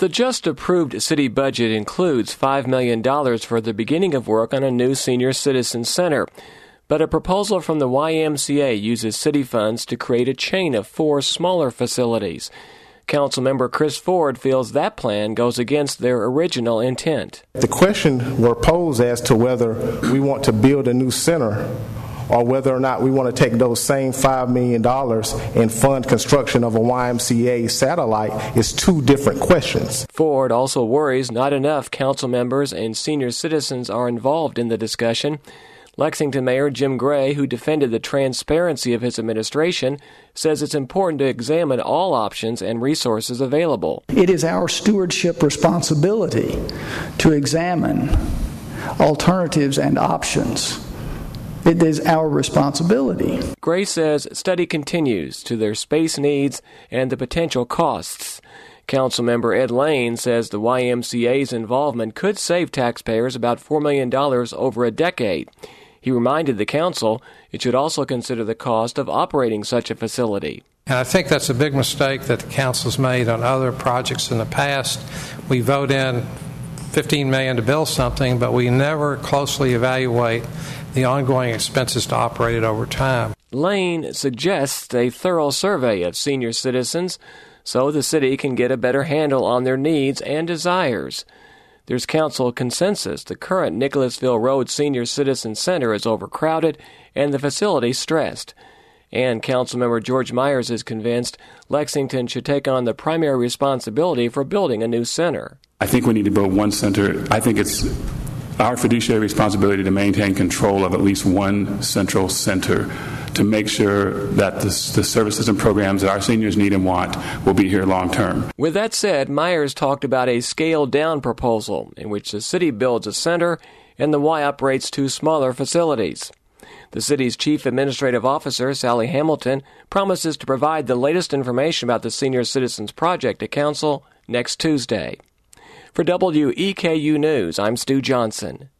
The just-approved city budget includes $5 million for the beginning of work on a new senior citizen center. But a proposal from the YMCA uses city funds to create a chain of 4 smaller facilities. Councilmember Chris Ford feels that plan goes against their original intent. The question were posed as to whether we want to build a new center or whether or not we want to take those same $5 million and fund construction of a YMCA satellite is 2 different questions. Ford also worries not enough council members and senior citizens are involved in the discussion. Lexington Mayor Jim Gray, who defended the transparency of his administration, says it's important to examine all options and resources available. It is our stewardship responsibility to examine alternatives and options. It is our responsibility. Gray says study continues to their space needs and the potential costs. Councilmember Ed Lane says the YMCA's involvement could save taxpayers about $4 million over a decade. He reminded the council it should also consider the cost of operating such a facility. And I think that's a big mistake that the council's made on other projects in the past. We vote in $15 million to build something, but we never closely evaluate the ongoing expenses to operate it over time. Lane suggests a thorough survey of senior citizens so the city can get a better handle on their needs and desires. There's council consensus the current Nicholasville Road Senior Citizen Center is overcrowded and the facility stressed. And Councilmember George Myers is convinced Lexington should take on the primary responsibility for building a new center. I think we need to build one center. I think it's our fiduciary responsibility to maintain control of at least one central center to make sure that the services and programs that our seniors need and want will be here long term. With that said, Myers talked about a scaled-down proposal in which the city builds a center and the Y operates 2 smaller facilities. The city's chief administrative officer, Sally Hamilton, promises to provide the latest information about the Senior Citizens Project to Council next Tuesday. For WEKU News, I'm Stu Johnson.